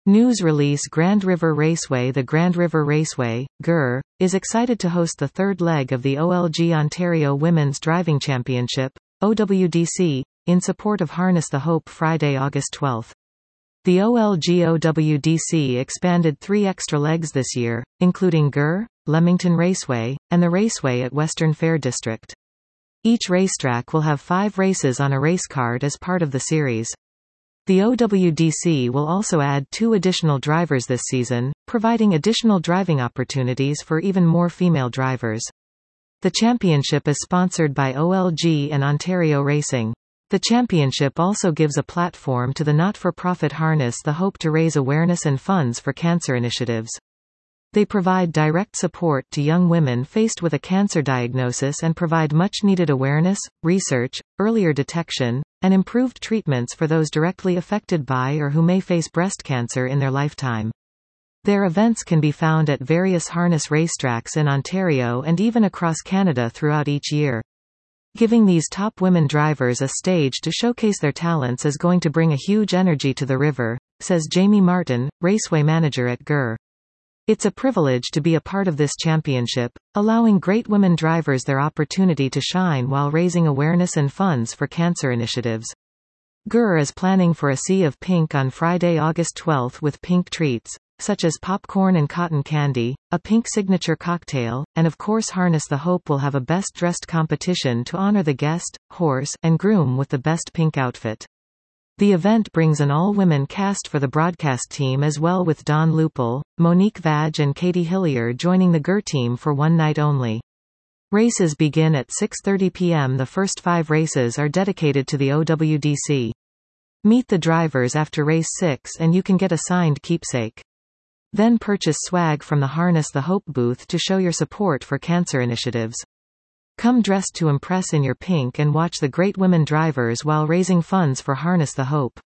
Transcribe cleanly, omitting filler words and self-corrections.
News release Grand River Raceway. The Grand River Raceway, GRR, is excited to host the third leg of the OLG Ontario Women's Driving Championship, OWDC, in support of Harness the Hope Friday, August 12. The OLG OWDC expanded 3 extra legs this year, including GRR, Leamington Raceway, and the Raceway at Western Fair District. Each racetrack will have 5 races on a race card as part of the series. The OWDC will also add 2 additional drivers this season, providing additional driving opportunities for even more female drivers. The championship is sponsored by OLG and Ontario Racing. The championship also gives a platform to the not-for-profit Harness the Hope to raise awareness and funds for cancer initiatives. They provide direct support to young women faced with a cancer diagnosis and provide much-needed awareness, research, earlier detection, and improved treatments for those directly affected by or who may face breast cancer in their lifetime. Their events can be found at various Harness racetracks in Ontario and even across Canada throughout each year. Giving these top women drivers a stage to showcase their talents is going to bring a huge energy to the river, says Jamie Martin, raceway manager at GRR. It's a privilege to be a part of this championship, allowing great women drivers their opportunity to shine while raising awareness and funds for cancer initiatives. GRR is planning for a sea of pink on Friday, August 12 with pink treats, such as popcorn and cotton candy, a pink signature cocktail, and of course Harness the Hope will have a best-dressed competition to honor the guest, horse, and groom with the best pink outfit. The event brings an all-women cast for the broadcast team as well, with Dawn Lupel, Monique Vag and Katie Hillier joining the GRR team for one night only. Races begin at 6:30 p.m. The first 5 races are dedicated to the OWDC. Meet the drivers after race 6 and you can get a signed keepsake. Then purchase swag from the Harness the Hope booth to show your support for cancer initiatives. Come dressed to impress in your pink and watch the great women drivers while raising funds for Harness the Hope.